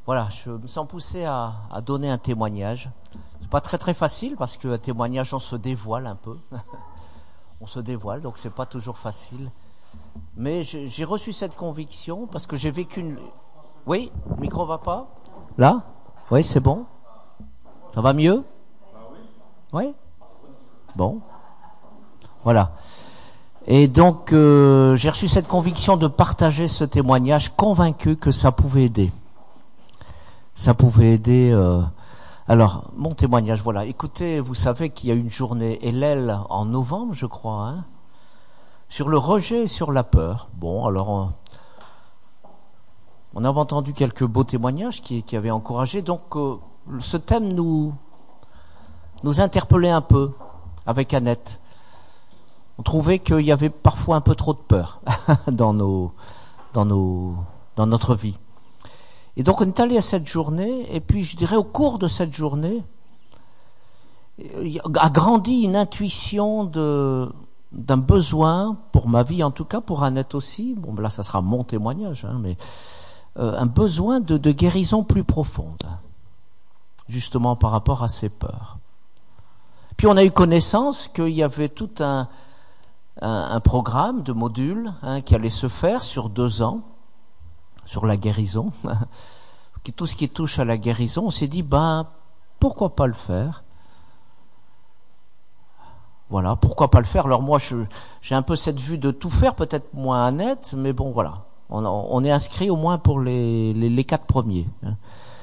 Voilà, je me sens poussé à donner un témoignage. C'est pas très très facile parce qu'un témoignage, on se dévoile un peu. On se dévoile, donc c'est pas toujours facile. Mais j'ai reçu cette conviction parce que j'ai vécu une... Oui, le micro va pas? Là? Oui, c'est bon? Ça va mieux? Oui? Bon. Voilà. Et donc, j'ai reçu cette conviction de partager ce témoignage, convaincu que ça pouvait aider. Ça pouvait aider... Alors, mon témoignage, voilà. Écoutez, vous savez qu'il y a une journée Hélène en novembre, je crois, hein, sur le rejet et sur la peur. Bon, alors, on avait entendu quelques beaux témoignages qui avaient encouragé. Donc, ce thème nous interpellait un peu avec Annette. On trouvait qu'il y avait parfois un peu trop de peur dans notre vie. Et donc on est allé à cette journée, et puis je dirais au cours de cette journée, a grandi une intuition d'un besoin, pour ma vie en tout cas, pour Annette aussi, bon là ça sera mon témoignage, hein, mais un besoin de guérison plus profonde, justement par rapport à ces peurs. Puis on a eu connaissance qu'il y avait tout un programme de modules, hein, qui allait se faire sur 2 ans, sur la guérison, tout ce qui touche à la guérison. On s'est dit, pourquoi pas le faire? Voilà, pourquoi pas le faire? Alors moi, j'ai un peu cette vue de tout faire, peut-être moins Annette, mais bon, voilà. On est inscrit au moins pour les 4 premiers. Hein.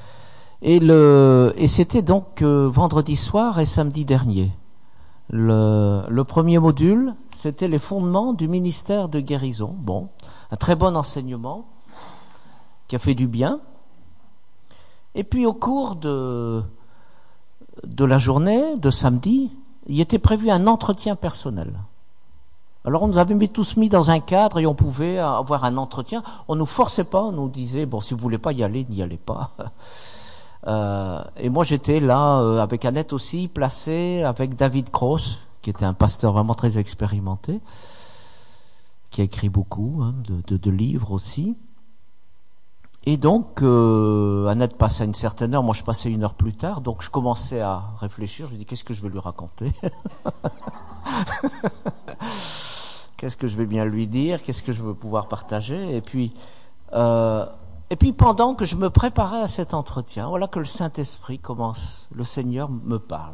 Et c'était donc vendredi soir et samedi dernier. Le premier module, c'était les fondements du ministère de guérison. Bon, un très bon enseignement qui a fait du bien. Et puis au cours de la journée, de samedi, il était prévu un entretien personnel. Alors on nous avait tous mis dans un cadre et on pouvait avoir un entretien. On nous forçait pas, on nous disait, bon, si vous voulez pas y aller, n'y allez pas. Et moi j'étais là avec Annette aussi, placé avec David Cross, qui était un pasteur vraiment très expérimenté, qui a écrit beaucoup, hein, de livres aussi. Et donc Annette passait à une certaine heure, moi je passais 1 heure plus tard, donc je commençais à réfléchir, je me dis qu'est-ce que je vais lui raconter? Qu'est-ce que je vais bien lui dire? Qu'est-ce que je veux pouvoir partager? Et puis pendant que je me préparais à cet entretien, voilà que le Saint-Esprit commence, le Seigneur me parle.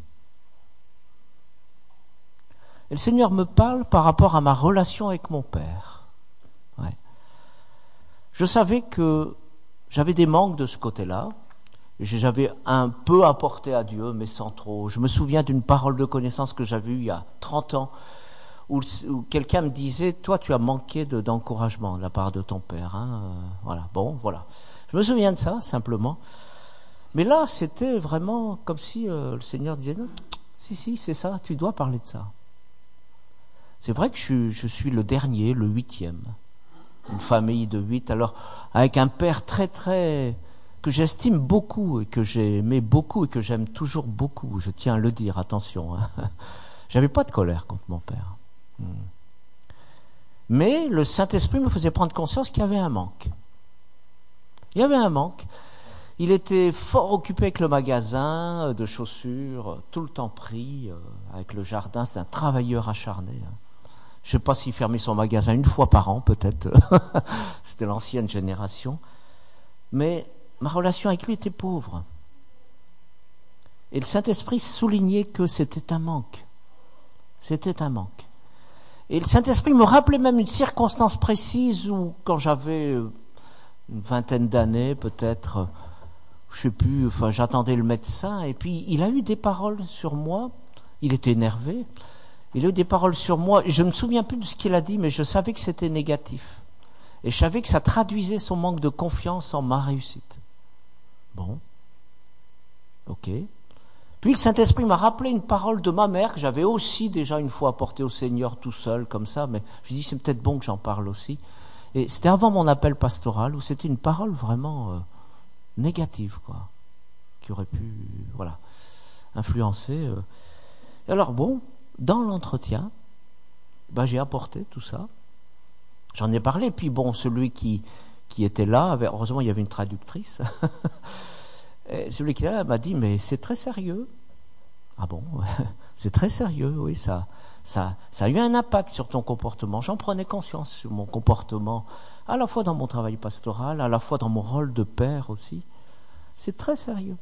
Et le Seigneur me parle par rapport à ma relation avec mon Père. Ouais. Je savais que j'avais des manques de ce côté-là. J'avais un peu apporté à Dieu, mais sans trop. Je me souviens d'une parole de connaissance que j'avais eue il y a 30 ans, où quelqu'un me disait, toi tu as manqué d'encouragement de la part de ton père. Hein, voilà, bon, voilà. Je me souviens de ça, simplement. Mais là, c'était vraiment comme si le Seigneur disait, non, si, c'est ça, tu dois parler de ça. C'est vrai que je suis le dernier, le 8e. Une famille de 8, alors avec un père très très que j'estime beaucoup et que j'ai aimé beaucoup et que j'aime toujours beaucoup, je tiens à le dire, attention, hein. J'avais pas de colère contre mon père, mais le Saint-Esprit me faisait prendre conscience qu'il y avait un manque. Il y avait un manque. Il était fort occupé avec le magasin de chaussures, tout le temps pris avec le jardin. C'est un travailleur acharné, hein. Je sais pas s'il fermait son magasin 1 fois par an, peut-être. C'était l'ancienne génération. Mais ma relation avec lui était pauvre. Et le Saint-Esprit soulignait que c'était un manque. C'était un manque. Et le Saint-Esprit me rappelait même une circonstance précise où, quand j'avais une 20aine d'années, peut-être, je sais plus, enfin, j'attendais le médecin, et puis il a eu des paroles sur moi. Il était énervé. Il a eu des paroles sur moi. Je ne me souviens plus de ce qu'il a dit, mais je savais que c'était négatif. Et je savais que ça traduisait son manque de confiance en ma réussite. Bon. Ok. Puis le Saint-Esprit m'a rappelé une parole de ma mère que j'avais aussi déjà 1 fois apportée au Seigneur tout seul, comme ça, mais je me dis c'est peut-être bon que j'en parle aussi. Et c'était avant mon appel pastoral, où c'était une parole vraiment négative, quoi, qui aurait pu, voilà, influencer. Et alors bon, dans l'entretien, j'ai apporté tout ça. J'en ai parlé. Puis bon, celui qui qui était là. Heureusement, il y avait une traductrice. Et celui qui était là m'a dit, mais c'est très sérieux. Ah bon? C'est très sérieux, oui, ça a eu un impact sur ton comportement. J'en prenais conscience sur mon comportement, à la fois dans mon travail pastoral, à la fois dans mon rôle de père aussi. C'est très sérieux.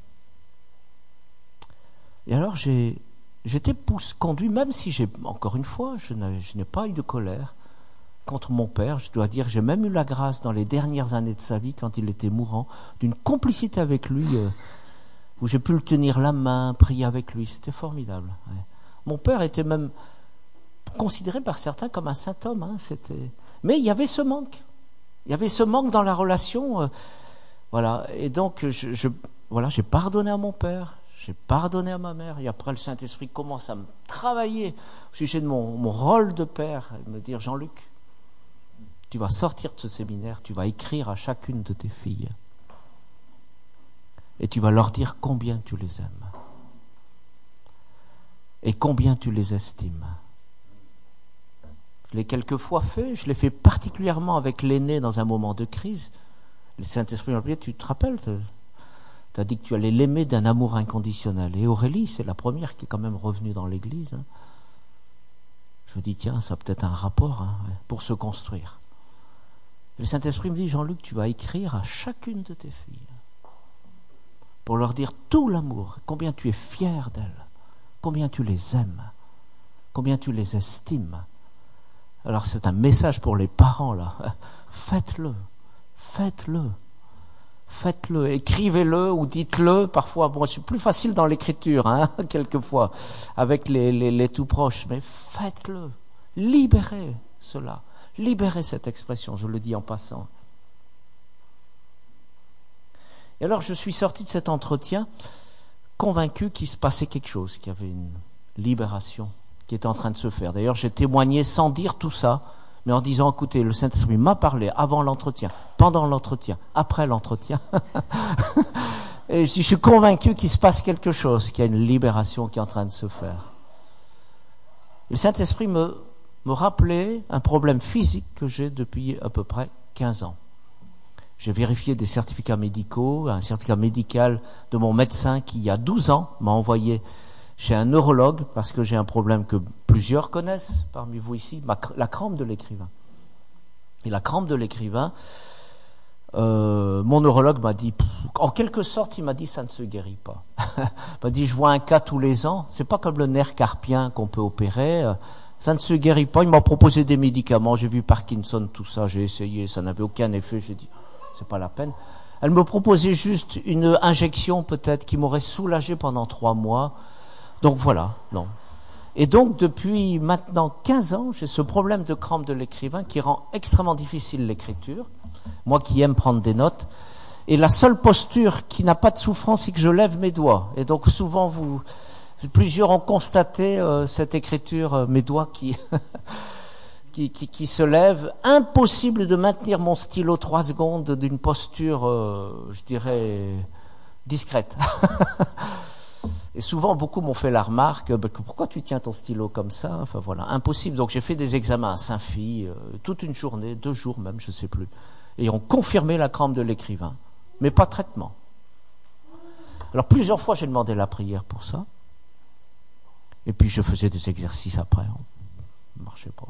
Et alors j'étais conduit, même si encore une fois, je n'ai pas eu de colère contre mon père. Je dois dire, j'ai même eu la grâce dans les dernières années de sa vie, quand il était mourant, d'une complicité avec lui, où j'ai pu le tenir la main, prier avec lui. C'était formidable. Ouais. Mon père était même considéré par certains comme un saint homme. Mais il y avait ce manque. Il y avait ce manque dans la relation. Voilà. Et donc, j'ai pardonné à mon père, j'ai pardonné à ma mère. Et après, le Saint-Esprit commence à me travailler au sujet de mon rôle de père et me dire, Jean-Luc, tu vas sortir de ce séminaire, tu vas écrire à chacune de tes filles. Et tu vas leur dire combien tu les aimes. Et combien tu les estimes. Je l'ai quelquefois fait, je l'ai fait particulièrement avec l'aîné dans un moment de crise. Le Saint-Esprit m'a dit, tu te rappelles, tu as dit que tu allais l'aimer d'un amour inconditionnel. Et Aurélie, c'est la première qui est quand même revenue dans l'église. Je me dis, tiens, ça a peut-être un rapport pour se construire. Et le Saint-Esprit me dit, Jean-Luc, tu vas écrire à chacune de tes filles pour leur dire tout l'amour, combien tu es fier d'elles, combien tu les aimes, combien tu les estimes. Alors c'est un message pour les parents là. Faites-le, écrivez-le ou dites-le. Parfois, bon, c'est plus facile dans l'écriture, quelquefois, avec les tout proches, mais faites-le. Libérez cela, libérez cette expression, je le dis en passant. Et alors je suis sorti de cet entretien convaincu qu'il se passait quelque chose, qu'il y avait une libération qui était en train de se faire. D'ailleurs, j'ai témoigné sans dire tout ça, mais en disant, écoutez, le Saint-Esprit m'a parlé avant l'entretien, pendant l'entretien, après l'entretien. Et je suis convaincu qu'il se passe quelque chose, qu'il y a une libération qui est en train de se faire. Le Saint-Esprit me rappelait un problème physique que j'ai depuis à peu près 15 ans. J'ai vérifié des certificats médicaux, un certificat médical de mon médecin qui, il y a 12 ans, m'a envoyé chez un neurologue parce que j'ai un problème que plusieurs connaissent parmi vous ici, la crampe de l'écrivain. Et la crampe de l'écrivain, mon neurologue m'a dit, en quelque sorte, il m'a dit, ça ne se guérit pas. Il m'a dit, je vois un cas tous les ans, c'est pas comme le nerf carpien qu'on peut opérer, ça ne se guérit pas. Il m'a proposé des médicaments, j'ai vu Parkinson, tout ça, j'ai essayé, ça n'avait aucun effet, j'ai dit, c'est pas la peine. Elle me proposait juste une injection peut-être qui m'aurait soulagé pendant 3 mois. Donc voilà, non. Et donc depuis maintenant 15 ans, j'ai ce problème de crampe de l'écrivain qui rend extrêmement difficile l'écriture. Moi qui aime prendre des notes. Et la seule posture qui n'a pas de souffrance, c'est que je lève mes doigts. Et donc souvent plusieurs ont constaté cette écriture, mes doigts qui qui se lèvent. Impossible de maintenir mon stylo 3 secondes d'une posture, je dirais, discrète. Et souvent, beaucoup m'ont fait la remarque, pourquoi tu tiens ton stylo comme ça? Enfin voilà, impossible. Donc j'ai fait des examens à Saint-Phi, toute une journée, 2 jours même, je ne sais plus. Et ont confirmé la crampe de l'écrivain, mais pas de traitement. Alors plusieurs fois, j'ai demandé la prière pour ça. Et puis je faisais des exercices après. Ça ne marchait pas.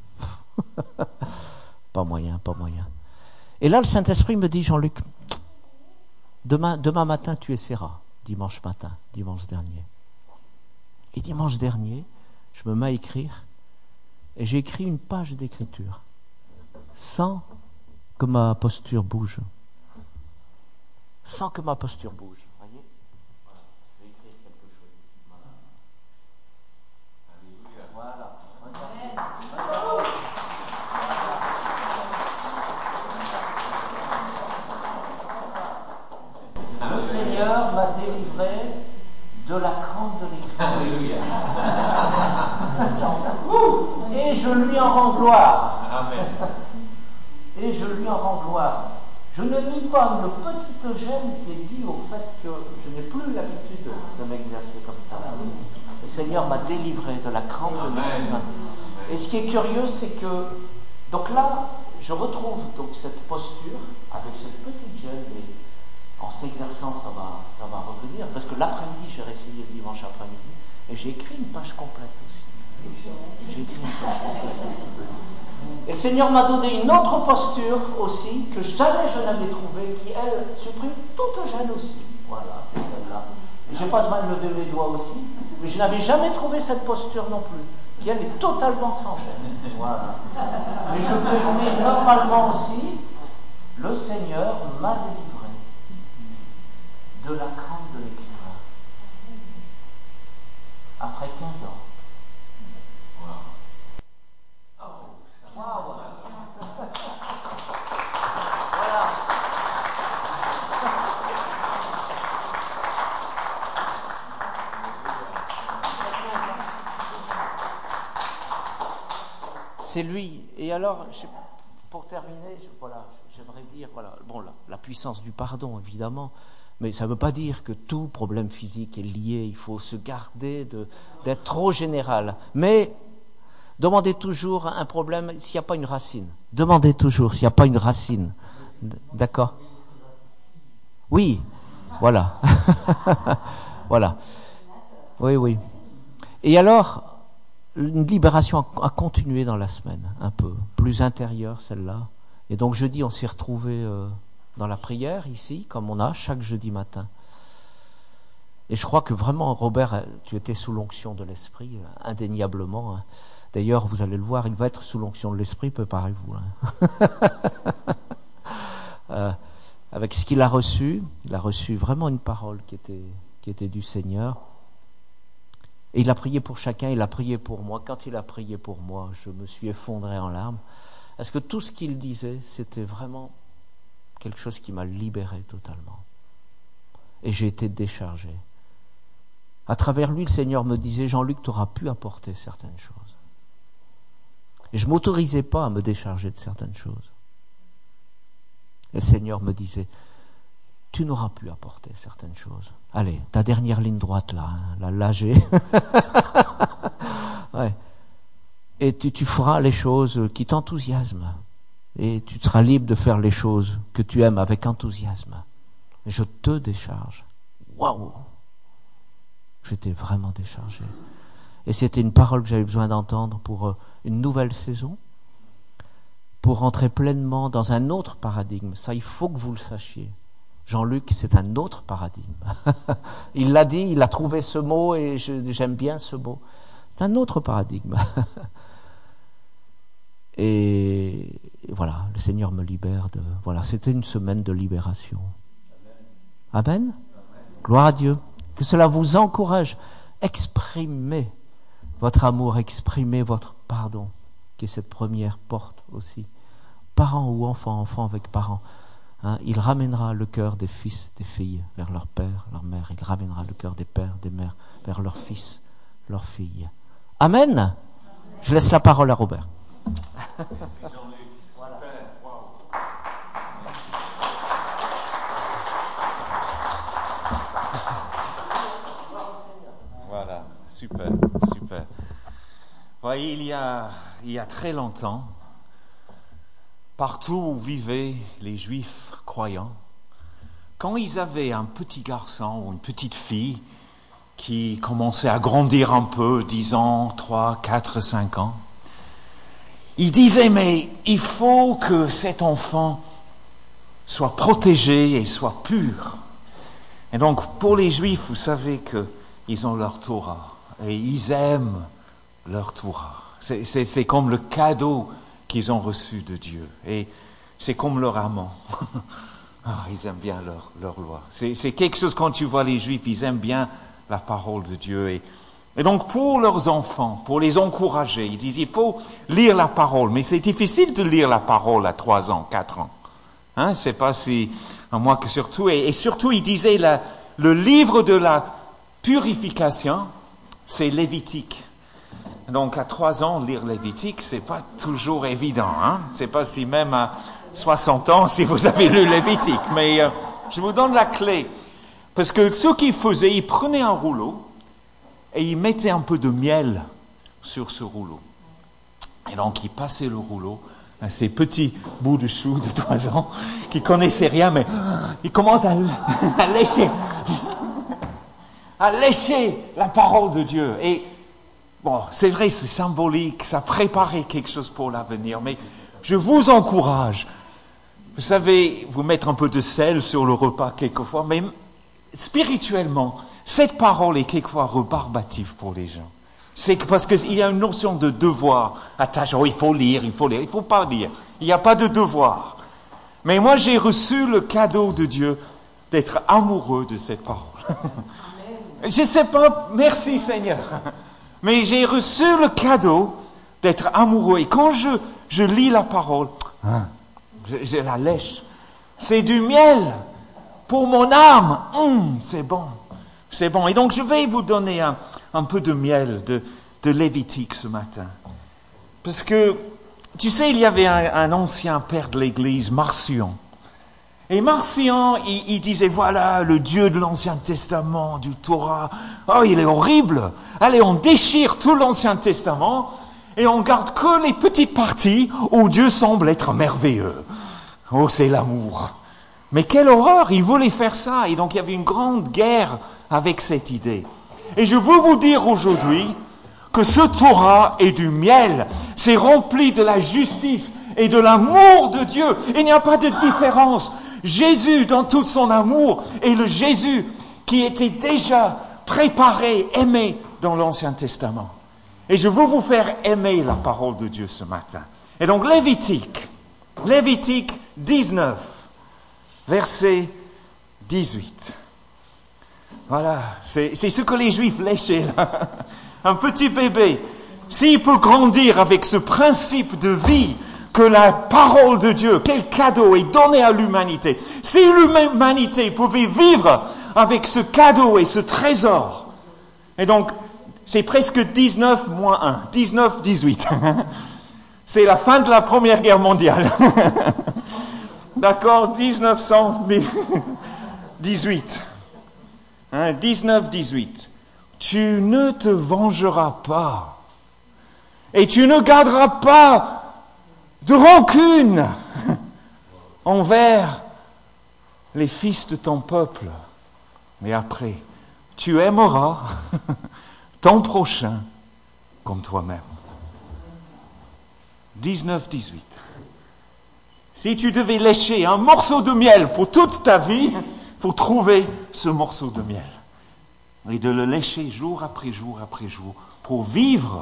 Pas moyen. Et là, le Saint-Esprit me dit, Jean-Luc, demain matin, tu essaieras. Dimanche dernier. Et dimanche dernier, je me mets à écrire, et j'ai écrit une page d'écriture, sans que ma posture bouge. Voyez? J'ai écrit quelque chose. Voilà. Le Seigneur m'a délivré de la crampe de l'écriture. Et je lui en rends gloire. Amen. Et je lui en rends gloire. Je ne nie pas une petite gêne qui est due au fait que je n'ai plus l'habitude de m'exercer comme ça. Le Seigneur m'a délivré de la crampe de l'écrivain. Et ce qui est curieux, c'est que, donc là, je retrouve donc cette posture avec cette petite gêne, et en s'exerçant, ça va revenir, parce que l'après-midi, j'ai réessayé le dimanche après-midi, et j'ai écrit une page complète aussi. J'ai écrit une page complète aussi. Et le Seigneur m'a donné une autre posture aussi, que jamais je n'avais trouvée, qui, elle, supprime toute gêne aussi. Voilà, c'est celle-là. Et j'ai pas besoin de lever les doigts aussi, mais je n'avais jamais trouvé cette posture non plus, qui, elle, est totalement sans gêne. Voilà. Mais je peux dire normalement aussi, le Seigneur m'a délivré de la crainte de l'écrivain. Après 15 ans. Wow. Voilà. C'est lui. Et alors, pour terminer, j'aimerais dire, la puissance du pardon, évidemment, mais ça ne veut pas dire que tout problème physique est lié. Il faut se garder d'être trop général. Mais demandez toujours un problème s'il n'y a pas une racine. Demandez toujours s'il n'y a pas une racine. D'accord ? Oui, voilà. Voilà. Oui. Et alors, une libération a continué dans la semaine, un peu, plus intérieure celle-là. Et donc jeudi, on s'est retrouvés dans la prière ici, comme on a chaque jeudi matin. Et je crois que vraiment, Robert, tu étais sous l'onction de l'Esprit, indéniablement. D'ailleurs, vous allez le voir, il va être sous l'onction de l'Esprit, préparez-vous. Avec ce qu'il a reçu, il a reçu vraiment une parole qui était du Seigneur. Et il a prié pour chacun, il a prié pour moi. Quand il a prié pour moi, je me suis effondré en larmes. Parce que tout ce qu'il disait, c'était vraiment quelque chose qui m'a libéré totalement. Et j'ai été déchargé. À travers lui, le Seigneur me disait, Jean-Luc, tu auras pu apporter certaines choses. Et je ne m'autorisais pas à me décharger de certaines choses. Et le Seigneur me disait, tu n'auras plus apporté certaines choses. Allez, ta dernière ligne droite là j'ai. Ouais. Et tu feras les choses qui t'enthousiasment. Et tu seras libre de faire les choses que tu aimes avec enthousiasme. Et je te décharge. Waouh! J'étais vraiment déchargé. Et c'était une parole que j'avais besoin d'entendre pour une nouvelle saison, pour rentrer pleinement dans un autre paradigme. Ça, il faut que vous le sachiez. Jean-Luc, c'est un autre paradigme. Il l'a dit, il a trouvé ce mot et j'aime bien ce mot. C'est un autre paradigme. Et voilà, le Seigneur me libère de... Voilà, c'était une semaine de libération. Amen. Gloire à Dieu. Que cela vous encourage. Exprimez votre amour, exprimez votre pardon, qui est cette première porte aussi. Parents ou enfants, enfants avec parents. Il ramènera le cœur des fils, des filles vers leur père, leur mère. Il ramènera le cœur des pères, des mères vers leurs fils, leurs filles. Amen. Je laisse la parole à Robert. Voilà. Voilà, super. Voyez, il y a très longtemps, partout où vivaient les Juifs croyants, quand ils avaient un petit garçon ou une petite fille qui commençait à grandir un peu, 10 ans, 3, 4, 5 ans, ils disaient, mais il faut que cet enfant soit protégé et soit pur. Et donc, pour les Juifs, vous savez qu'ils ont leur Torah et ils aiment leur Torah. C'est comme le cadeau qu'ils ont reçu de Dieu. Et c'est comme leur amant. Ils aiment bien leur loi. C'est quelque chose, quand tu vois les Juifs, ils aiment bien la parole de Dieu. Et donc, pour leurs enfants, pour les encourager, ils disent, il faut lire la parole. Mais c'est difficile de lire la parole à 3 ans, 4 ans. C'est pas si... Moi que surtout... Et surtout, ils disaient, le livre de la purification, c'est Lévitique. Donc, à 3 ans, lire Lévitique, c'est pas toujours évident. C'est pas si même à 60 ans, si vous avez lu Lévitique. Mais je vous donne la clé. Parce que ce qu'ils faisaient, ils prenaient un rouleau et ils mettaient un peu de miel sur ce rouleau. Et donc, ils passaient le rouleau à ces petits bouts de chou de 3 ans qui connaissaient rien, mais ils commencent à lécher, à lécher la parole de Dieu. Et bon, c'est vrai, c'est symbolique, ça préparait quelque chose pour l'avenir, mais je vous encourage, vous savez, vous mettre un peu de sel sur le repas quelquefois, mais spirituellement, cette parole est quelquefois rébarbative pour les gens. C'est parce qu'il y a une notion de devoir attaché. Oh, il faut lire, il ne faut pas lire. Il n'y a pas de devoir. Mais moi, j'ai reçu le cadeau de Dieu d'être amoureux de cette parole. Je ne sais pas, merci Seigneur. Mais j'ai reçu le cadeau d'être amoureux. Et quand je lis la parole, je la lèche. C'est du miel pour mon âme. C'est bon. C'est bon. Et donc, je vais vous donner un peu de miel de Lévitique ce matin. Parce que, tu sais, il y avait un ancien père de l'Église, Marcion. Et Marcion, il disait, voilà, le Dieu de l'Ancien Testament, du Torah, oh, il est horrible. Allez, on déchire tout l'Ancien Testament et on garde que les petites parties où Dieu semble être merveilleux. Oh, c'est l'amour. Mais quelle horreur, il voulait faire ça. Et donc, il y avait une grande guerre avec cette idée. Et je veux vous dire aujourd'hui que ce Torah est du miel. C'est rempli de la justice et de l'amour de Dieu. Il n'y a pas de différence. Jésus, dans tout son amour, est le Jésus qui était déjà préparé, aimé dans l'Ancien Testament. Et je veux vous faire aimer la parole de Dieu ce matin. Et donc, Lévitique 19, verset 18. Voilà, c'est ce que les Juifs léchaient là. Un petit bébé, s'il peut grandir avec ce principe de vie que la parole de Dieu, quel cadeau est donné à l'humanité. Si l'humanité pouvait vivre avec ce cadeau et ce trésor, et donc c'est presque 19 moins 1, 19, 18. C'est la fin de la Première Guerre mondiale. D'accord, 1918. 19, 18. Tu ne te vengeras pas et tu ne garderas pas de rancune envers les fils de ton peuple. Mais après, tu aimeras ton prochain comme toi-même. 19, 18. Si tu devais lécher un morceau de miel pour toute ta vie, il faut trouver ce morceau de miel. Et de le lécher jour après jour après jour pour vivre.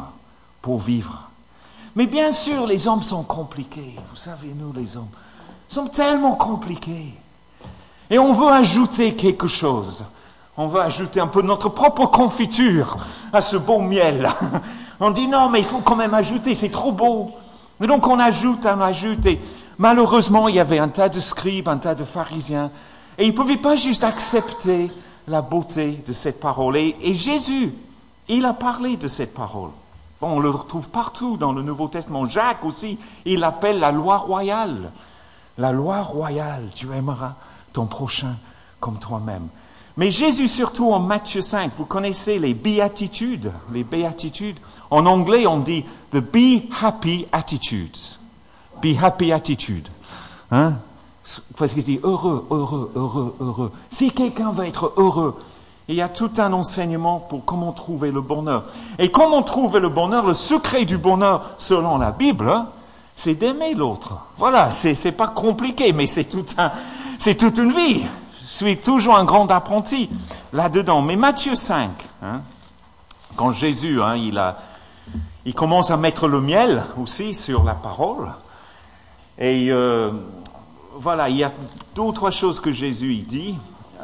Mais bien sûr, les hommes sont compliqués. Vous savez, nous, les hommes, sommes tellement compliqués. Et on veut ajouter quelque chose. On veut ajouter un peu de notre propre confiture à ce beau miel. On dit non, mais il faut quand même ajouter, c'est trop beau. Et donc on ajoute. Et malheureusement, il y avait un tas de scribes, un tas de pharisiens. Et ils ne pouvaient pas juste accepter la beauté de cette parole. Et Jésus, il a parlé de cette parole. Bon, on le retrouve partout dans le Nouveau Testament. Jacques aussi, il l'appelle la loi royale. La loi royale, tu aimeras ton prochain comme toi-même. Mais Jésus, surtout en Matthieu 5, vous connaissez les béatitudes. Les béatitudes. En anglais, on dit the be happy attitudes. Be happy attitude. Parce qu'il dit heureux. Si quelqu'un veut être heureux, il y a tout un enseignement pour comment trouver le bonheur. Et comment trouver le bonheur, le secret du bonheur, selon la Bible, c'est d'aimer l'autre. Voilà, c'est pas compliqué, mais c'est toute une vie. Je suis toujours un grand apprenti là-dedans. Mais Matthieu 5, quand Jésus, il commence à mettre le miel aussi sur la parole. Et voilà, il y a 2 ou 3 choses que Jésus il dit,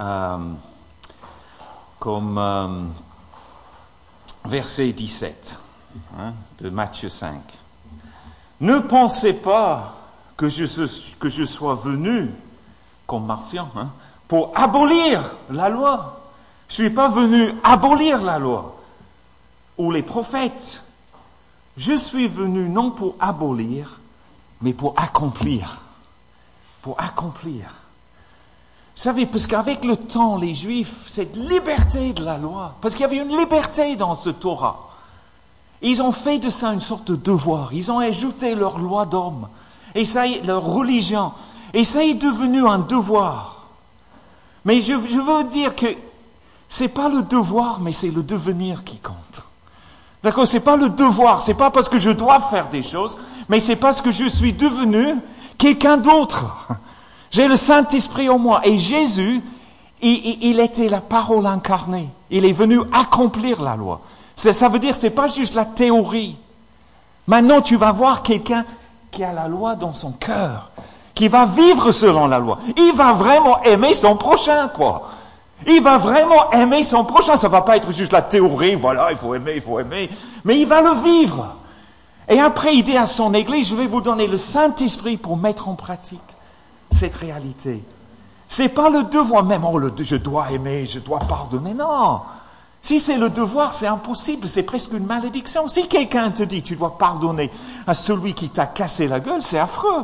comme verset 17 de Matthieu 5. Ne pensez pas que je sois venu, comme Marcion, pour abolir la loi. Je suis pas venu abolir la loi ou les prophètes. Je suis venu non pour abolir, mais pour accomplir. Pour accomplir. Vous savez, parce qu'avec le temps, les Juifs, cette liberté de la loi, parce qu'il y avait une liberté dans ce Torah, ils ont fait de ça une sorte de devoir. Ils ont ajouté leur loi d'homme. Et ça est leur religion. Et ça est devenu un devoir. Mais je veux dire que c'est pas le devoir, mais c'est le devenir qui compte. D'accord? C'est pas le devoir, c'est pas parce que je dois faire des choses, mais c'est parce que je suis devenu quelqu'un d'autre. J'ai le Saint-Esprit en moi. Et Jésus, il était la parole incarnée. Il est venu accomplir la loi. Ça veut dire, c'est pas juste la théorie. Maintenant, tu vas voir quelqu'un qui a la loi dans son cœur, qui va vivre selon la loi. Il va vraiment aimer son prochain, quoi. Il va vraiment aimer son prochain. Ça va pas être juste la théorie, voilà, il faut aimer. Mais il va le vivre. Et après, il dit à son Église, je vais vous donner le Saint-Esprit pour mettre en pratique cette réalité. C'est pas le devoir, même, je dois aimer, je dois pardonner. Non. Si c'est le devoir, c'est impossible, c'est presque une malédiction. Si quelqu'un te dit, tu dois pardonner à celui qui t'a cassé la gueule, c'est affreux.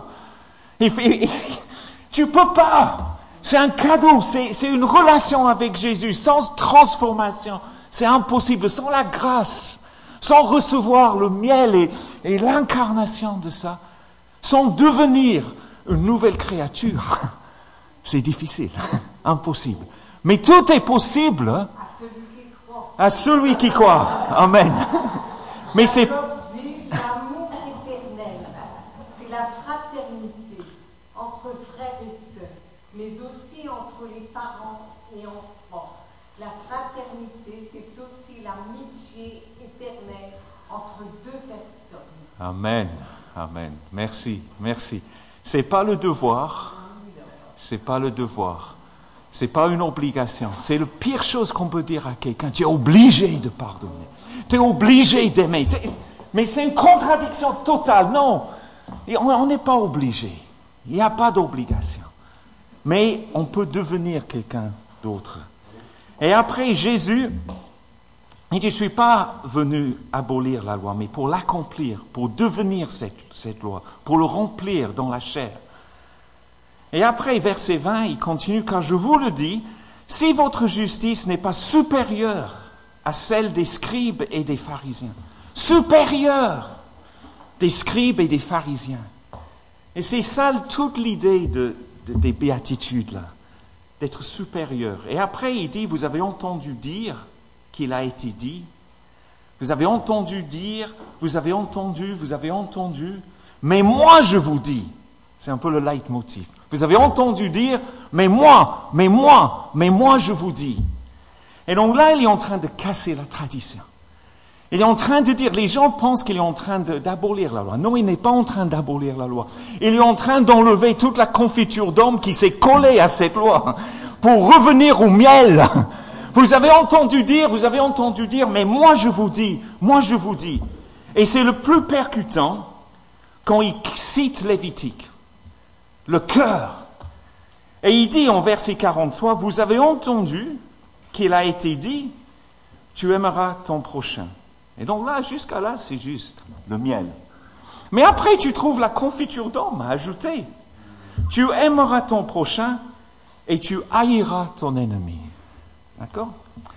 Tu peux pas. C'est un cadeau, c'est une relation avec Jésus, sans transformation. C'est impossible, sans la grâce, sans recevoir le miel et l'incarnation de ça, sans devenir une nouvelle créature. C'est difficile, impossible. Mais tout est possible à celui qui croit. Amen. Mais c'est... L'amour éternel, c'est la fraternité entre frères et sœurs, mais aussi entre les parents et enfants. La fraternité, c'est aussi l'amitié éternelle entre deux personnes. Amen. Amen. Merci. C'est pas le devoir. C'est pas le devoir. C'est pas une obligation. C'est la pire chose qu'on peut dire à quelqu'un. Tu es obligé de pardonner. Tu es obligé d'aimer. Mais c'est une contradiction totale. Non. Et on n'est pas obligé. Il n'y a pas d'obligation. Mais on peut devenir quelqu'un d'autre. Et après, Jésus, il dit, je ne suis pas venu abolir la loi, mais pour l'accomplir, pour devenir cette loi, pour le remplir dans la chair. Et après, verset 20, il continue, car je vous le dis, si votre justice n'est pas supérieure à celle des scribes et des pharisiens, supérieure des scribes et des pharisiens. Et c'est ça toute l'idée des béatitudes, là, d'être supérieur. Et après, il dit, vous avez entendu dire qu'il a été dit, vous avez entendu dire, vous avez entendu, mais moi je vous dis, c'est un peu le leitmotiv. Vous avez entendu dire, mais moi, je vous dis. Et donc là, il est en train de casser la tradition. Il est en train de dire, les gens pensent qu'il est en train d'abolir la loi. Non, il n'est pas en train d'abolir la loi. Il est en train d'enlever toute la confiture d'homme qui s'est collée à cette loi pour revenir au miel. Vous avez entendu dire, mais moi je vous dis. Et c'est le plus percutant quand il cite Lévitique. Le cœur. Et il dit en verset 43, vous avez entendu qu'il a été dit, tu aimeras ton prochain. Et donc là, jusqu'à là, c'est juste le miel. Mais après, tu trouves la confiture d'homme à ajouter. Tu aimeras ton prochain et tu haïras ton ennemi. D'accord?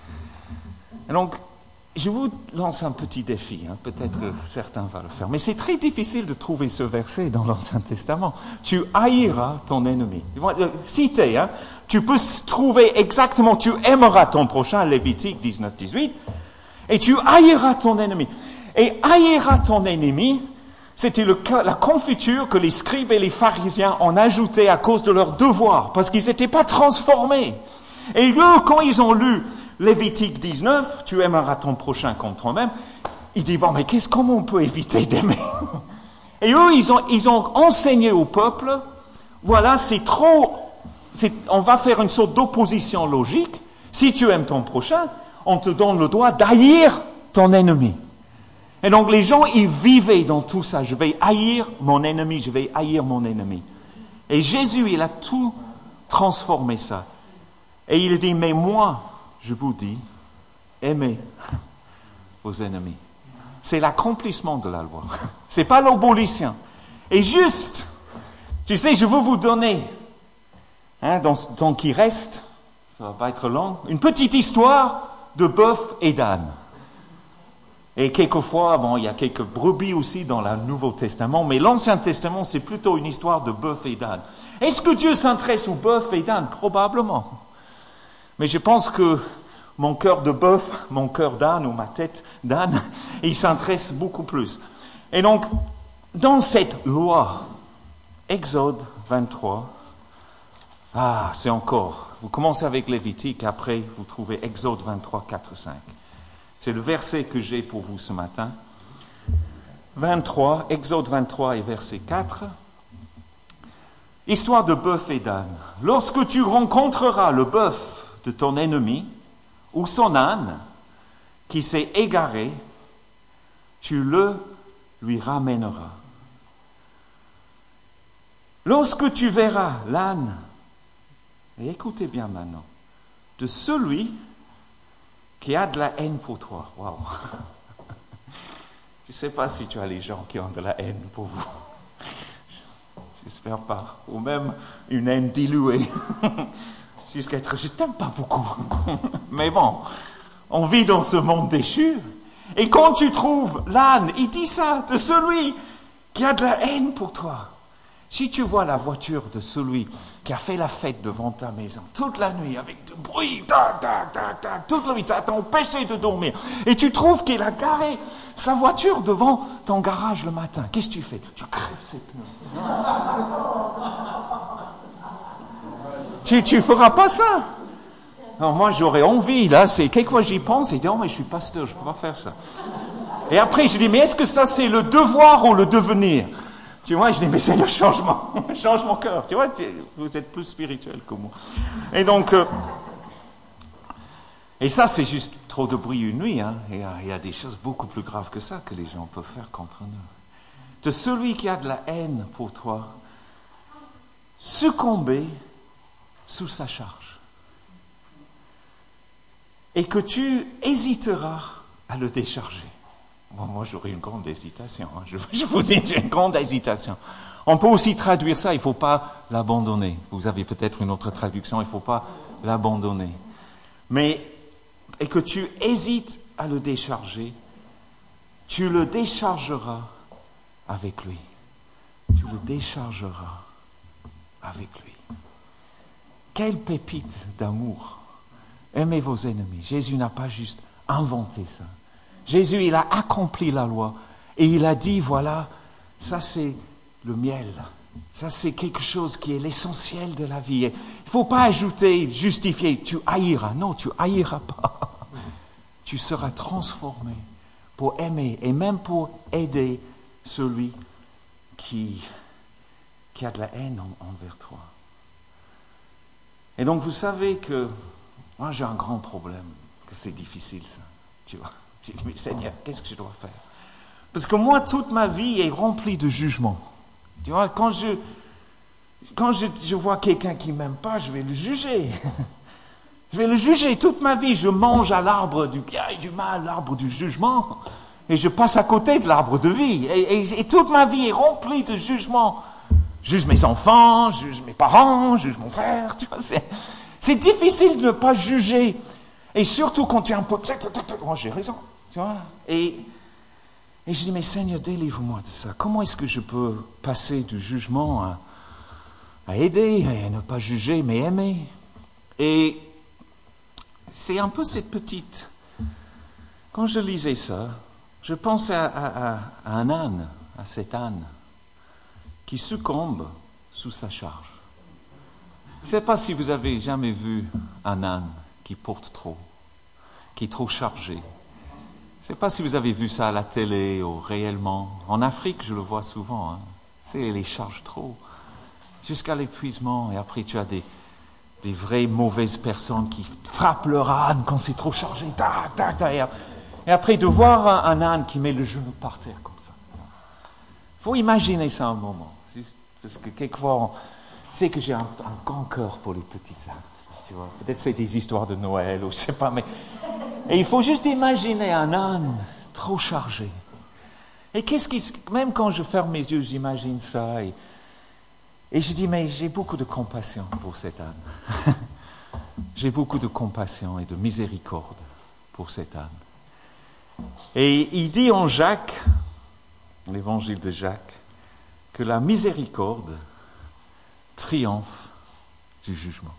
Et donc, je vous lance un petit défi, peut-être certains vont le faire, mais c'est très difficile de trouver ce verset dans l'Ancien Testament. Tu haïras ton ennemi. Cité, tu peux trouver exactement, tu aimeras ton prochain, Lévitique 19-18, et tu haïras ton ennemi. Et haïras ton ennemi, c'était la confiture que les scribes et les pharisiens ont ajoutée à cause de leur devoir, parce qu'ils n'étaient pas transformés. Et eux, quand ils ont lu Lévitique 19, tu aimeras ton prochain comme toi-même, ils disent, bon, mais comment on peut éviter d'aimer? Et eux, ils ont enseigné au peuple, voilà, on va faire une sorte d'opposition logique. Si tu aimes ton prochain, on te donne le droit d'haïr ton ennemi. Et donc les gens, ils vivaient dans tout ça. Je vais haïr mon ennemi. Et Jésus, il a tout transformé ça. Et il dit, mais moi, je vous dis, aimez vos ennemis. C'est l'accomplissement de la loi. C'est pas l'abolition. Et juste, tu sais, je veux vous donner, dans ce temps qui reste, ça va pas être long, une petite histoire de bœuf et d'âne. Et quelquefois, bon, il y a quelques brebis aussi dans le Nouveau Testament, mais l'Ancien Testament, c'est plutôt une histoire de bœuf et d'âne. Est-ce que Dieu s'intéresse aux bœufs et d'âne? Probablement. Mais je pense que mon cœur de bœuf, mon cœur d'âne ou ma tête d'âne, il s'intéresse beaucoup plus. Et donc, dans cette loi, Exode 23, c'est encore, vous commencez avec Lévitique, après vous trouvez Exode 23, 4, 5. C'est le verset que j'ai pour vous ce matin. 23, Exode 23 et verset 4. Histoire de bœuf et d'âne. Lorsque tu rencontreras le bœuf de ton ennemi ou son âne qui s'est égaré, tu le lui ramèneras. Lorsque tu verras l'âne, et écoutez bien maintenant, de celui qui a de la haine pour toi. Waouh! Je ne sais pas si tu as les gens qui ont de la haine pour vous. J'espère pas. Ou même une haine diluée. Jusqu'à être, je t'aime pas beaucoup. Mais bon, on vit dans ce monde déchu. Et quand tu trouves l'âne, il dit ça, de celui qui a de la haine pour toi. Si tu vois la voiture de celui qui a fait la fête devant ta maison toute la nuit avec du bruit, toute la nuit, ça t'a empêché de dormir, et tu trouves qu'il a garé sa voiture devant ton garage le matin, qu'est-ce que tu fais? Tu crèves ses pneus. Tu feras pas ça. Non, moi j'aurais envie, là, quelquefois j'y pense et dis, oh mais je suis pasteur, je peux pas faire ça. Et après je dis, mais est-ce que ça c'est le devoir ou le devenir? Tu vois, je dis, mais c'est le changement. Change mon cœur. Tu vois, vous êtes plus spirituel que moi. Et donc, et ça, c'est juste trop de bruit une nuit. Hein. Il y a des choses beaucoup plus graves que ça que les gens peuvent faire contre nous. De celui qui a de la haine pour toi, succomber sous sa charge. Et que tu hésiteras à le décharger. Moi, j'aurais une grande hésitation. Hein. Je vous dis, j'ai une grande hésitation. On peut aussi traduire ça, il ne faut pas l'abandonner. Vous avez peut-être une autre traduction, il ne faut pas l'abandonner. Mais, et que tu hésites à le décharger, tu le déchargeras avec lui. Tu le déchargeras avec lui. Quelle pépite d'amour. Aimez vos ennemis. Jésus n'a pas juste inventé ça. Jésus, il a accompli la loi et il a dit, voilà, ça c'est le miel. Ça c'est quelque chose qui est l'essentiel de la vie. Il ne faut pas ajouter, justifier, tu haïras. Non, tu haïras pas. Tu seras transformé pour aimer et même pour aider celui qui a de la haine envers toi. Et donc vous savez que moi j'ai un grand problème, que c'est difficile ça, tu vois. J'ai dit, mais Seigneur, qu'est-ce que je dois faire? Parce que moi, toute ma vie est remplie de jugements. Tu vois, quand je vois quelqu'un qui ne m'aime pas, je vais le juger. Je vais le juger toute ma vie. Je mange à l'arbre du bien et du mal, l'arbre du jugement. Et je passe à côté de l'arbre de vie. Et toute ma vie est remplie de jugements. Je juge mes enfants, je juge mes parents, je juge mon frère. Tu vois, c'est difficile de ne pas juger. Et surtout quand tu es un peu... Oh, j'ai raison, tu vois. Et je dis, mais Seigneur, délivre-moi de ça. Comment est-ce que je peux passer du jugement à aider, et ne pas juger, mais aimer? Et c'est un peu cette petite... Quand je lisais ça, je pensais à un âne, à cet âne, qui succombe sous sa charge. Je ne sais pas si vous avez jamais vu un âne qui porte trop, qui est trop chargé. Je ne sais pas si vous avez vu ça à la télé ou réellement. En Afrique, je le vois souvent. Hein. C'est les charges trop, jusqu'à l'épuisement. Et après, tu as des vraies mauvaises personnes qui frappent leur âne quand c'est trop chargé. Tac, tac, tac. Et après, de voir un âne qui met le genou par terre comme ça. Il faut imaginer ça un moment. Juste parce que quelquefois, c'est que j'ai un grand cœur pour les petits ânes. Tu vois, peut-être c'est des histoires de Noël, ou je sais pas, mais... Et il faut juste imaginer un âne trop chargé. Et même quand je ferme mes yeux, j'imagine ça, et je dis, mais j'ai beaucoup de compassion pour cet âne. J'ai beaucoup de compassion et de miséricorde pour cet âne. Et il dit en Jacques, l'évangile de Jacques, que la miséricorde triomphe du jugement.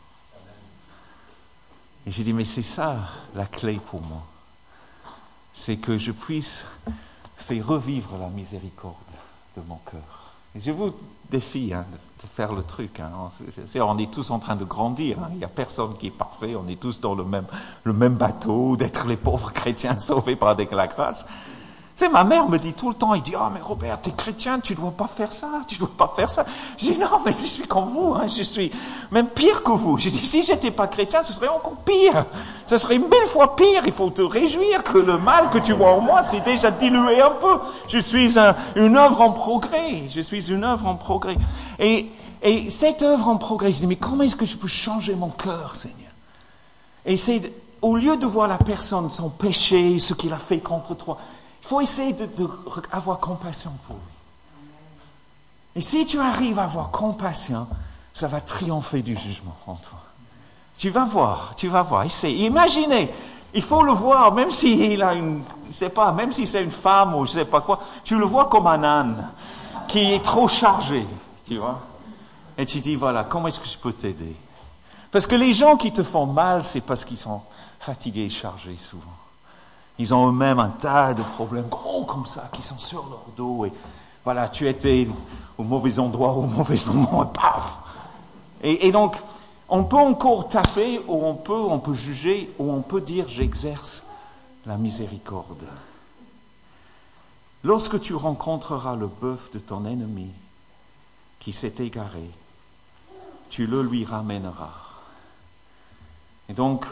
Et j'ai dit, mais c'est ça la clé pour moi. C'est que je puisse faire revivre la miséricorde de mon cœur. Et je vous défie de faire le truc. On est tous en train de grandir. Il n'y a personne qui est parfait. On est tous dans le même bateau, d'être les pauvres chrétiens sauvés par la grâce. Tu sais, ma mère me dit tout le temps, il dit, mais Robert, t'es chrétien, tu ne dois pas faire ça, tu ne dois pas faire ça. Je dis, non, mais je suis comme vous, je suis même pire que vous. Je dis, si j'étais pas chrétien, ce serait encore pire. Ce serait 1000 fois pire. Il faut te réjouir que le mal que tu vois en moi, c'est déjà dilué un peu. Je suis une œuvre en progrès. Je suis une œuvre en progrès. Et cette œuvre en progrès, je dis, mais comment est-ce que je peux changer mon cœur, Seigneur? Et c'est, au lieu de voir la personne, son péché, ce qu'il a fait contre toi, il faut essayer d'avoir compassion pour lui. Et si tu arrives à avoir compassion, ça va triompher du jugement en toi. Tu vas voir. Essaye. Imaginez, il faut le voir, même s'il a même si c'est une femme ou je sais pas quoi, tu le vois comme un âne qui est trop chargé, tu vois. Et tu dis, voilà, comment est-ce que je peux t'aider? Parce que les gens qui te font mal, c'est parce qu'ils sont fatigués et chargés souvent. Ils ont eux-mêmes un tas de problèmes gros comme ça, qui sont sur leur dos. Et voilà, tu étais au mauvais endroit, au mauvais moment, et paf! Et donc, on peut encore taper, ou on peut juger, ou on peut dire, j'exerce la miséricorde. Lorsque tu rencontreras le bœuf de ton ennemi qui s'est égaré, tu le lui ramèneras. Et donc,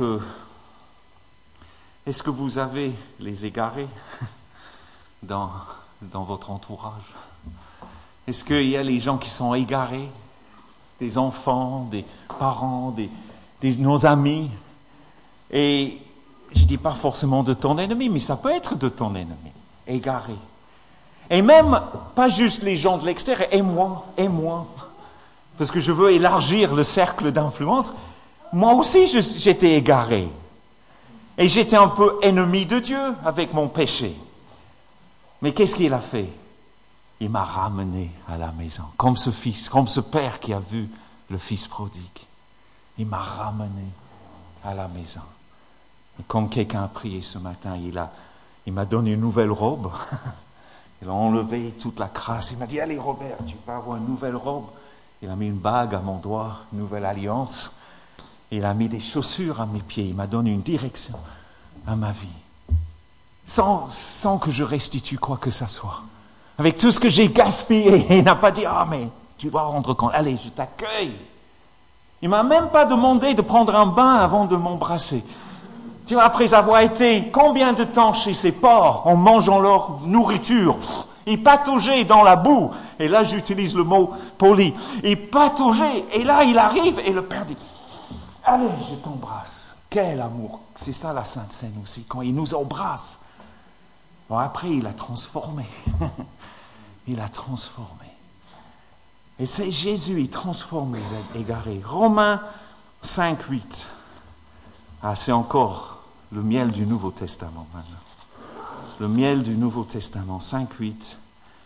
est-ce que vous avez les égarés dans votre entourage? Est-ce qu'il y a les gens qui sont égarés? Des enfants, des parents, nos amis? Et je ne dis pas forcément de ton ennemi, mais ça peut être de ton ennemi, égaré. Et même, pas juste les gens de l'extérieur, et moi. Parce que je veux élargir le cercle d'influence. Moi aussi, j'étais égaré. Et j'étais un peu ennemi de Dieu avec mon péché. Mais qu'est-ce qu'il a fait? Il m'a ramené à la maison. Comme ce fils, comme ce père qui a vu le fils prodigue. Il m'a ramené à la maison. Et comme quelqu'un a prié ce matin, il m'a donné une nouvelle robe. Il a enlevé toute la crasse. Il m'a dit, allez Robert, tu vas avoir une nouvelle robe. Il a mis une bague à mon doigt, une nouvelle alliance. Il a mis des chaussures à mes pieds. Il m'a donné une direction à ma vie. Sans que je restitue quoi que ce soit. Avec tout ce que j'ai gaspillé. Il n'a pas dit, mais tu dois rendre compte. Allez, je t'accueille. Il m'a même pas demandé de prendre un bain avant de m'embrasser. Tu vois, après avoir été combien de temps chez ces porcs en mangeant leur nourriture, ils pataugeaient dans la boue. Et là, j'utilise le mot poli. Ils pataugeaient. Et là, il arrive et le père dit, allez, je t'embrasse. Quel amour. C'est ça la Sainte Seine aussi, quand il nous embrasse. Bon, après, il a transformé. Il a transformé. Et c'est Jésus, il transforme les égarés. Romains 5, 8. C'est encore le miel du Nouveau Testament maintenant. Le miel du Nouveau Testament, 5, 8.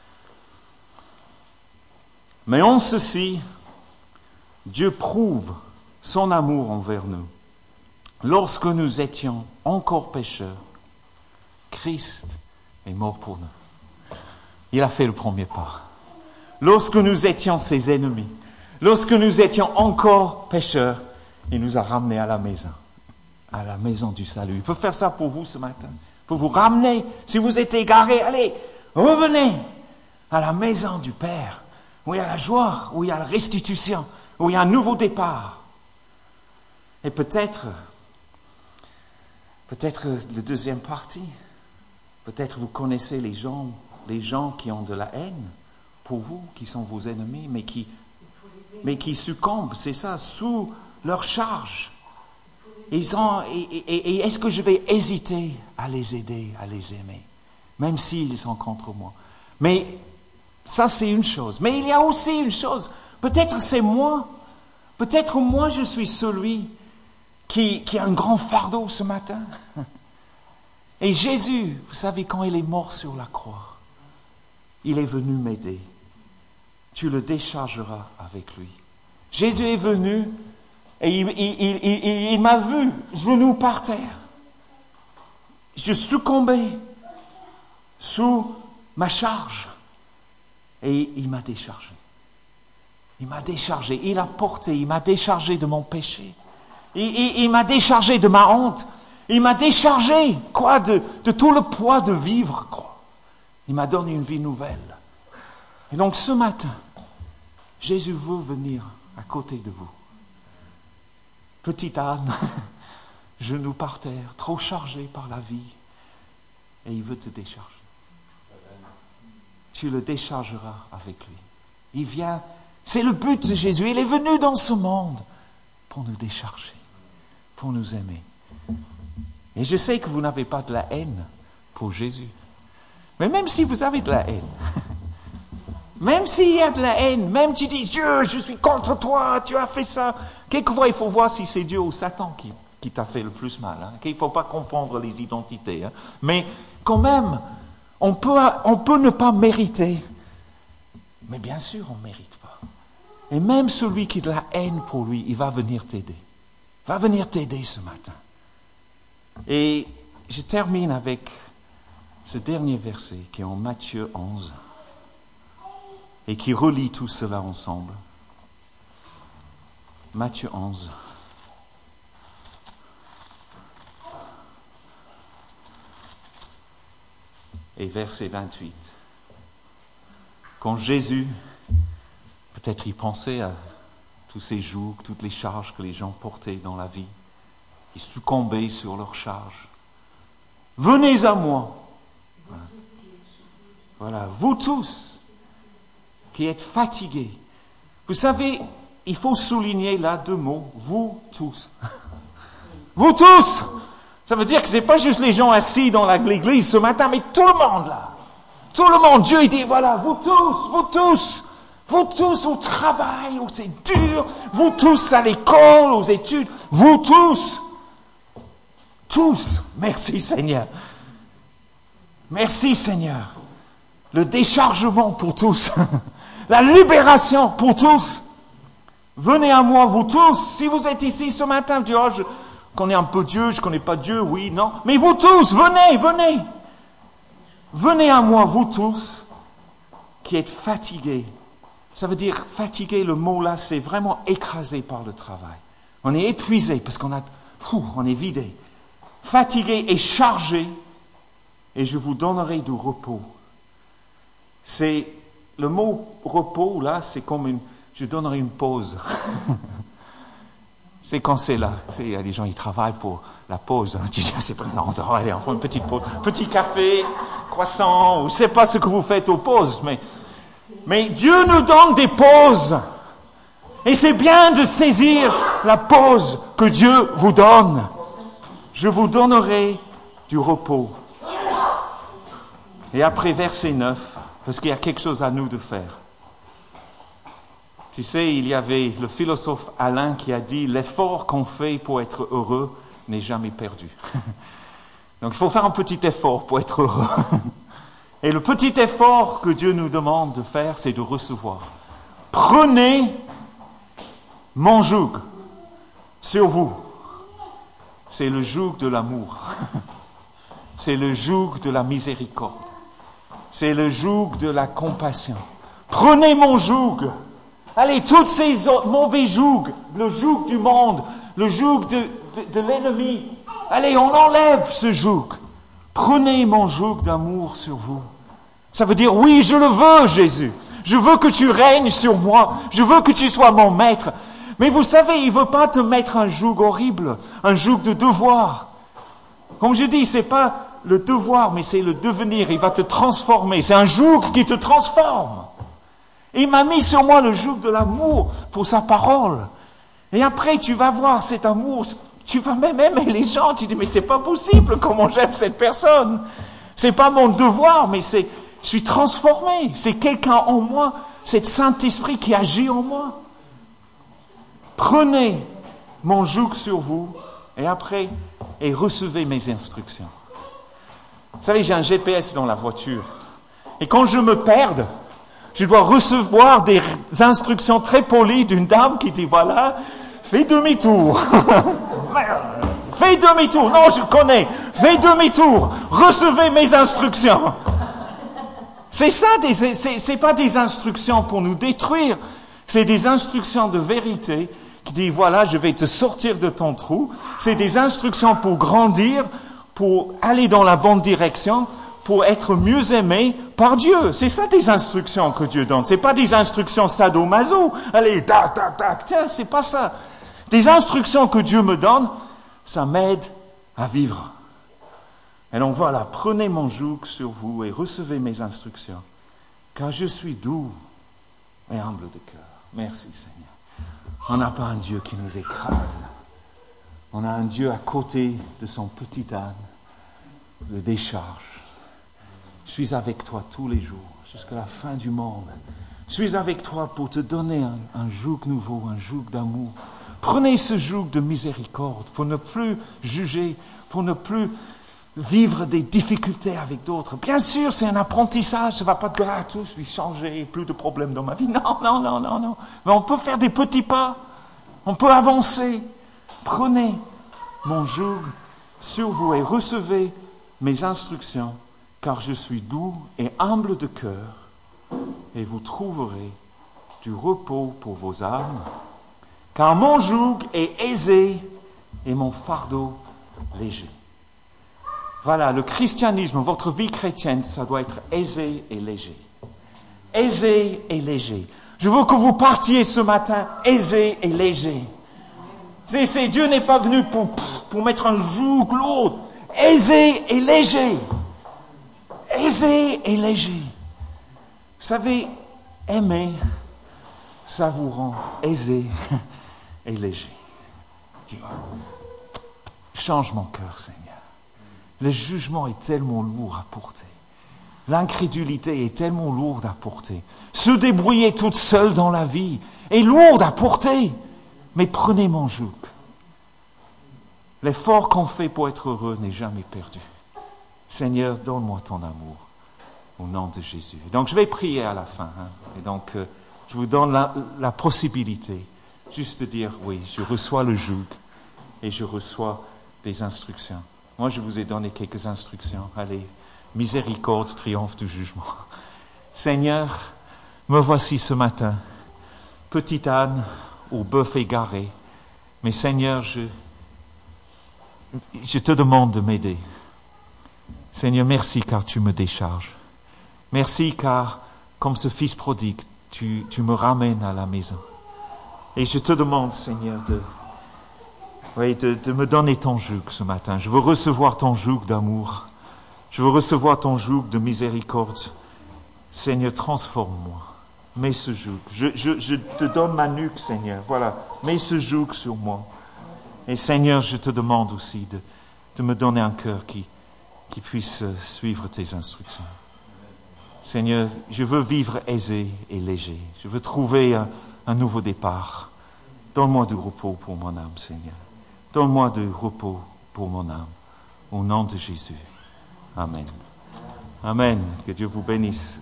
Mais en ceci, Dieu prouve son amour envers nous. Lorsque nous étions encore pécheurs, Christ est mort pour nous. Il a fait le premier pas. Lorsque nous étions ses ennemis, lorsque nous étions encore pécheurs, il nous a ramenés à la maison du salut. Il peut faire ça pour vous ce matin. Il peut vous ramener. Si vous êtes égarés, allez, revenez à la maison du Père, où il y a la joie, où il y a la restitution, où il y a un nouveau départ. Et peut-être la deuxième partie, peut-être vous connaissez les gens qui ont de la haine pour vous, qui sont vos ennemis, mais qui succombent, c'est ça, sous leur charge. Et est-ce que je vais hésiter à les aider, à les aimer, même s'ils sont contre moi? Mais ça, c'est une chose. Mais il y a aussi une chose. Peut-être c'est moi. Peut-être moi, je suis celui qui a un grand fardeau ce matin. Et Jésus, vous savez, quand il est mort sur la croix, il est venu m'aider. Tu le déchargeras avec lui. Jésus est venu et il m'a vu, genou par terre. Je succombais sous ma charge et il m'a déchargé. Il m'a déchargé, il a porté, il m'a déchargé de mon péché. Il m'a déchargé de ma honte. Il m'a déchargé, de tout le poids de vivre, Il m'a donné une vie nouvelle. Et donc ce matin, Jésus veut venir à côté de vous. Petit âne, genou par terre, trop chargé par la vie, et il veut te décharger. Tu le déchargeras avec lui. Il vient, c'est le but de Jésus. Il est venu dans ce monde pour nous décharger, pour nous aimer. Et je sais que vous n'avez pas de la haine pour Jésus. Mais même si vous avez de la haine, même s'il y a de la haine, même tu dis, Dieu, je suis contre toi, tu as fait ça. Quelquefois, il faut voir si c'est Dieu ou Satan qui t'a fait le plus mal. Il ne faut pas confondre les identités. Mais quand même, on peut ne pas mériter. Mais bien sûr, on ne mérite pas. Et même celui qui a de la haine pour lui, il va venir t'aider. Il va venir t'aider ce matin. Et je termine avec ce dernier verset qui est en Matthieu 11 et qui relie tout cela ensemble. Matthieu 11. Et verset 28. Quand Jésus, peut-être il pensait à tous ces jougs, toutes les charges que les gens portaient dans la vie, ils succombaient sur leurs charges. Venez à moi. Voilà, vous tous qui êtes fatigués. Vous savez, il faut souligner là 2 mots. Vous tous. Vous tous. Ça veut dire que ce n'est pas juste les gens assis dans l'église ce matin, mais tout le monde là. Tout le monde. Dieu il dit, voilà, vous tous. Vous tous au travail, où c'est dur. Vous tous à l'école, aux études. Vous tous. Tous. Merci Seigneur. Merci Seigneur. Le déchargement pour tous. La libération pour tous. Venez à moi, vous tous. Si vous êtes ici ce matin, vous dites, je connais un peu Dieu, je ne connais pas Dieu, oui, non. Mais vous tous, venez. Venez à moi, vous tous, qui êtes fatigués. Ça veut dire, fatigué, le mot là, c'est vraiment écrasé par le travail. On est épuisé parce on est vidé. Fatigué et chargé, et je vous donnerai du repos. C'est, le mot repos là, c'est comme je donnerai une pause. C'est quand c'est là. Il y a des gens, ils travaillent pour la pause. Tu dis, c'est pas, non, allez, on prend une petite pause. Petit café, croissant, ou je sais pas ce que vous faites aux pauses, mais Dieu nous donne des pauses. Et c'est bien de saisir la pause que Dieu vous donne. Je vous donnerai du repos. Et après verset 9, parce qu'il y a quelque chose à nous de faire. Tu sais, il y avait le philosophe Alain qui a dit « L'effort qu'on fait pour être heureux n'est jamais perdu. » Donc il faut faire un petit effort pour être heureux. Et le petit effort que Dieu nous demande de faire, c'est de recevoir. Prenez mon joug sur vous. C'est le joug de l'amour. C'est le joug de la miséricorde. C'est le joug de la compassion. Prenez mon joug. Allez, tous ces mauvais jougs, le joug du monde, le joug de l'ennemi, allez, on enlève ce joug. Prenez mon joug d'amour sur vous. Ça veut dire, oui, je le veux, Jésus. Je veux que tu règnes sur moi. Je veux que tu sois mon maître. Mais vous savez, il ne veut pas te mettre un joug horrible, un joug de devoir. Comme je dis, c'est pas le devoir, mais c'est le devenir. Il va te transformer. C'est un joug qui te transforme. Il m'a mis sur moi le joug de l'amour pour sa parole. Et après, tu vas voir cet amour. Tu vas même aimer les gens. Tu dis, mais c'est pas possible comment j'aime cette personne. C'est pas mon devoir, mais je suis transformé. C'est quelqu'un en moi. C'est Saint-Esprit qui agit en moi. Prenez mon joug sur vous et après, et recevez mes instructions. Vous savez, j'ai un GPS dans la voiture. Et quand je me perds, je dois recevoir des instructions très polies d'une dame qui dit, voilà, fais demi-tour. Fais demi-tour. Non, je connais. Fais demi-tour. Recevez mes instructions. C'est ça, c'est pas des instructions pour nous détruire. C'est des instructions de vérité qui dit, voilà, je vais te sortir de ton trou. C'est des instructions pour grandir, pour aller dans la bonne direction, pour être mieux aimé par Dieu. C'est ça des instructions que Dieu donne. C'est pas des instructions sadomaso. Allez, tac, tac, tac. Tiens, c'est pas ça. Des instructions que Dieu me donne, ça m'aide à vivre. Et donc voilà, prenez mon joug sur vous et recevez mes instructions, car je suis doux et humble de cœur. Merci Seigneur. On n'a pas un Dieu qui nous écrase. On a un Dieu à côté de son petit âne, de décharge. Je suis avec toi tous les jours, jusqu'à la fin du monde. Je suis avec toi pour te donner un joug nouveau, un joug d'amour. Prenez ce joug de miséricorde pour ne plus juger, pour ne plus vivre des difficultés avec d'autres. Bien sûr, c'est un apprentissage, ça ne va pas dire, ah, tout, je suis changé, plus de problèmes dans ma vie. Non, non, non, non, non. Mais on peut faire des petits pas, on peut avancer. Prenez mon joug sur vous et recevez mes instructions, car je suis doux et humble de cœur, et vous trouverez du repos pour vos âmes, car mon joug est aisé et mon fardeau léger. Voilà, le christianisme, votre vie chrétienne, ça doit être aisé et léger. Aisé et léger. Je veux que vous partiez ce matin aisé et léger. Dieu n'est pas venu pour mettre un joug lourd. Aisé et léger. Aisé et léger. Vous savez, aimer, ça vous rend aisé et léger. Dis-moi, change mon cœur, Seigneur. Le jugement est tellement lourd à porter. L'incrédulité est tellement lourde à porter. Se débrouiller toute seule dans la vie est lourde à porter. Mais prenez mon joug. L'effort qu'on fait pour être heureux n'est jamais perdu. Seigneur, donne-moi ton amour. Au nom de Jésus. Donc je vais prier à la fin. Et donc je vous donne la possibilité juste de dire, oui, je reçois le joug et je reçois des instructions. Moi, je vous ai donné quelques instructions. Allez, miséricorde triomphe du jugement. Seigneur, me voici ce matin, petit âne au bœuf égaré. Mais Seigneur, je te demande de m'aider. Seigneur, merci car tu me décharges. Merci car, comme ce fils prodigue, tu me ramènes à la maison. Et je te demande, Seigneur, de me donner ton joug ce matin. Je veux recevoir ton joug d'amour. Je veux recevoir ton joug de miséricorde. Seigneur, transforme-moi. Mets ce joug. Je te donne ma nuque, Seigneur. Voilà. Mets ce joug sur moi. Et Seigneur, je te demande aussi de me donner un cœur qui puisse suivre tes instructions. Seigneur, je veux vivre aisé et léger. Je veux trouver un nouveau départ. Donne-moi du repos pour mon âme, Seigneur. Donne-moi du repos pour mon âme. Au nom de Jésus. Amen. Amen. Que Dieu vous bénisse.